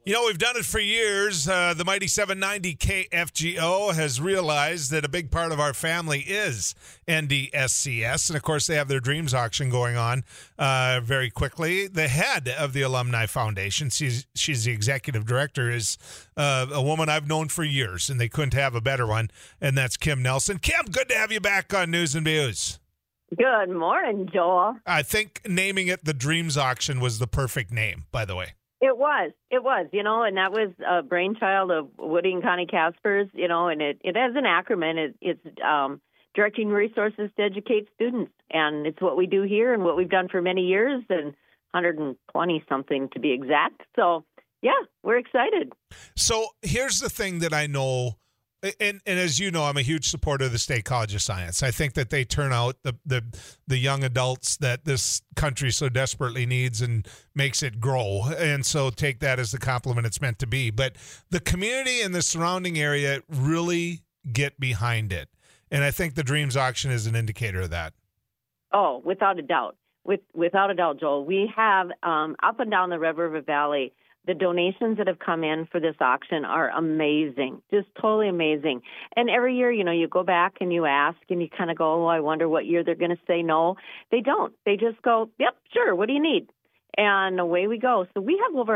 You know, we've done it for years. The Mighty 790 KFGO has realized that a big part of our family is NDSCS. And, of course, they have their Dreams auction going on very quickly. The head of the Alumni Foundation, she's the executive director, is a woman I've known for years, and they couldn't have a better one, and that's Kim Nelson. Kim, good to have you back on News and Views. Good morning, Joel. I think naming it the Dreams auction was the perfect name, by the way. It was, and that was a brainchild of Woody and Connie Caspers, and it has an acronym. It's directing resources to educate students, and it's what we do here and what we've done for many years, and 120-something to be exact. So, yeah, we're excited. So here's the thing that I know, and as you know, I'm a huge supporter of the State College of Science. I think that they turn out the young adults that this country so desperately needs and makes it grow. And so take that as the compliment it's meant to be. But the community and the surrounding area really get behind it. And I think the Dreams auction is an indicator of that. Oh, without a doubt. Without a doubt, Joel. We have up and down the Red River Valley, the donations that have come in for this auction are amazing, just totally amazing. And every year, you go back and you ask and you kind of go, oh, I wonder what year they're going to say no. They don't. They just go, yep, sure, what do you need? And away we go. So we have over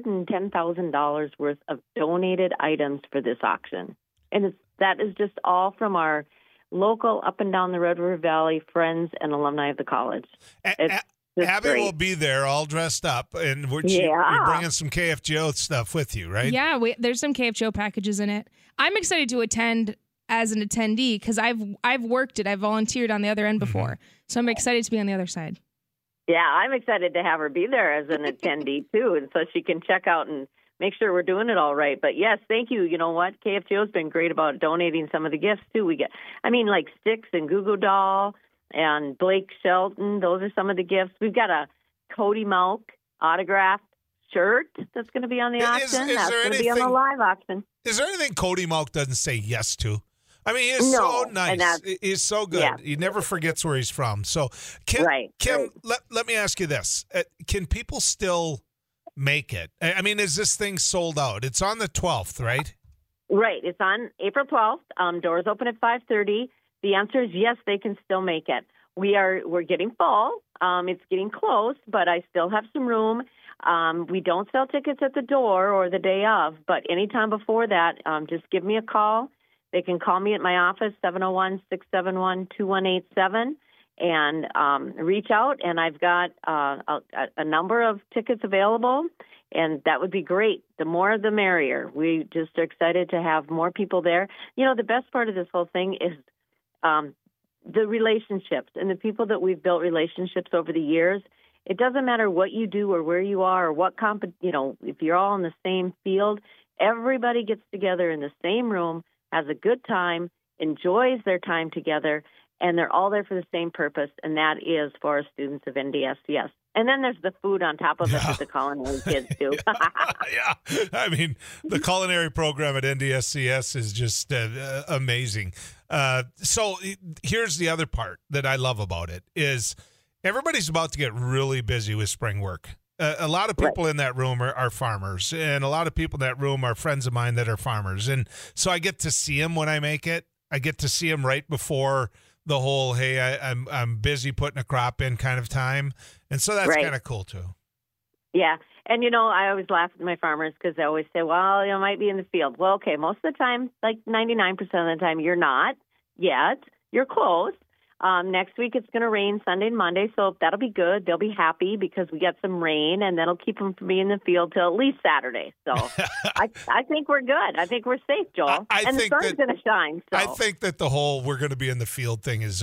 $110,000 worth of donated items for this auction. And that is just all from our local up and down the Red River Valley friends and alumni of the college. Abby great. will be there all dressed up, and you're bringing some KFGO stuff with you, right? Yeah, there's some KFGO packages in it. I'm excited to attend as an attendee because I've worked it. I've volunteered on the other end before, so I'm excited to be on the other side. Yeah, I'm excited to have her be there as an attendee, too, and so she can check out and make sure we're doing it all right. But, yes, thank you. You know what? KFGO's been great about donating some of the gifts, too. We get, like sticks and Goo Goo Doll and Blake Shelton. Those are some of the gifts. We've got a Cody Malk autographed shirt that's going to be on the auction. That's going to be on the live auction. Is there anything Cody Malk doesn't say yes to? I mean, he is so nice. He's so good. Yeah. He never forgets where he's from. So, Kim, let me ask you this. Can people still make it? I mean, is this thing sold out? It's on the 12th, right? Right. It's on April 12th. Doors open at 5:30. The answer is yes, they can still make it. We're getting full. It's getting close, but I still have some room. We don't sell tickets at the door or the day of, but anytime before that, just give me a call. They can call me at my office, 701-671-2187, and reach out. And I've got a number of tickets available, and that would be great. The more, the merrier. We just are excited to have more people there. The best part of this whole thing is the relationships and the people that we've built relationships over the years. It doesn't matter what you do or where you are or what if you're all in the same field, everybody gets together in the same room, has a good time, enjoys their time together, and they're all there for the same purpose, and that is for our students of NDSCS. And then there's the food on top of it that the culinary kids do. Yeah. I mean, the culinary program at NDSCS is just amazing. So here's the other part that I love about it is everybody's about to get really busy with spring work. A lot of people in that room are farmers, and a lot of people in that room are friends of mine that are farmers. And so I get to see them when I make it. I get to see them right before the whole, hey, I'm busy putting a crop in kind of time. And so that's kind of cool, too. Yeah. And, I always laugh at my farmers because they always say, well, you might be in the field. Well, okay, most of the time, like 99% of the time, you're not yet. You're close. Next week, it's going to rain Sunday and Monday, so that'll be good. They'll be happy because we get some rain, and that'll keep them from being in the field till at least Saturday. So I think we're good. I think we're safe, Joel. And the sun's going to shine. So. I think that the whole we're going to be in the field thing is,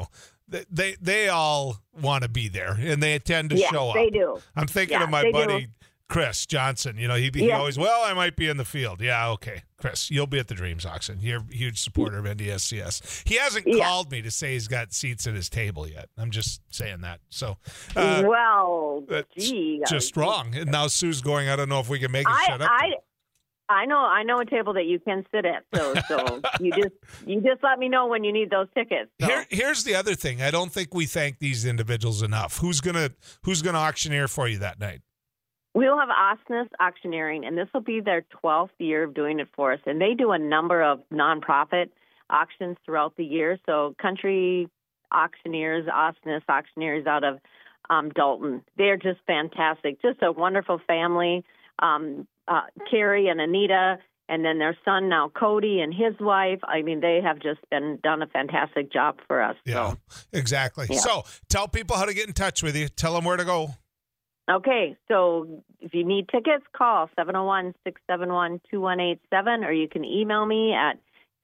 they all want to be there, and they tend to show up. They do. I'm thinking of my buddy Chris Johnson. He always, I might be in the field. Yeah, okay. Chris, you'll be at the Dreams auction. You're a huge supporter of NDSCS. He hasn't called me to say he's got seats at his table yet. I'm just saying that. So, just wrong. And now Sue's going, I don't know if we can make it shut up. I know a table that you can sit at. So you just let me know when you need those tickets. So. Here's the other thing. I don't think we thank these individuals enough. Who's gonna auctioneer for you that night? We'll have Osnes Auctioneering, and this will be their 12th year of doing it for us. And they do a number of nonprofit auctions throughout the year. So Country Auctioneers, Osnes Auctioneers out of Dalton. They're just fantastic. Just a wonderful family. Carrie and Anita, and then their son now, Cody, and his wife. I mean, they have just done a fantastic job for us. Yeah, so. Exactly. Yeah. So tell people how to get in touch with you. Tell them where to go. Okay, so if you need tickets, call 701-671-2187, or you can email me at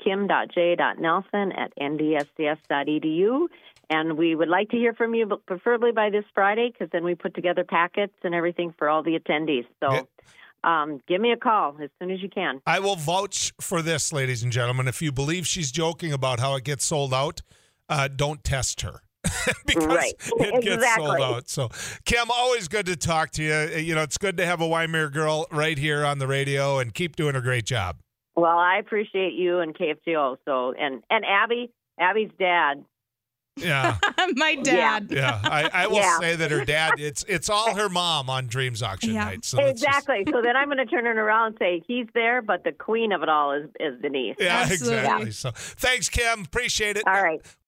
kim.j.nelson@ndscs.edu. And we would like to hear from you, but preferably by this Friday, because then we put together packets and everything for all the attendees. So give me a call as soon as you can. I will vouch for this, ladies and gentlemen. If you believe she's joking about how it gets sold out, don't test her. Because it gets sold out. So, Kim, always good to talk to you. You know, it's good to have a Wymer girl right here on the radio, and keep doing a great job. Well, I appreciate you and KFGO. So, and Abby's dad. Yeah. My dad. Yeah. I will say that her dad, it's all her mom on Dreams Auction Night. So exactly. So then I'm going to turn it around and say he's there, but the queen of it all is Denise. Yeah, Absolutely. exactly. So thanks, Kim. Appreciate it. All right.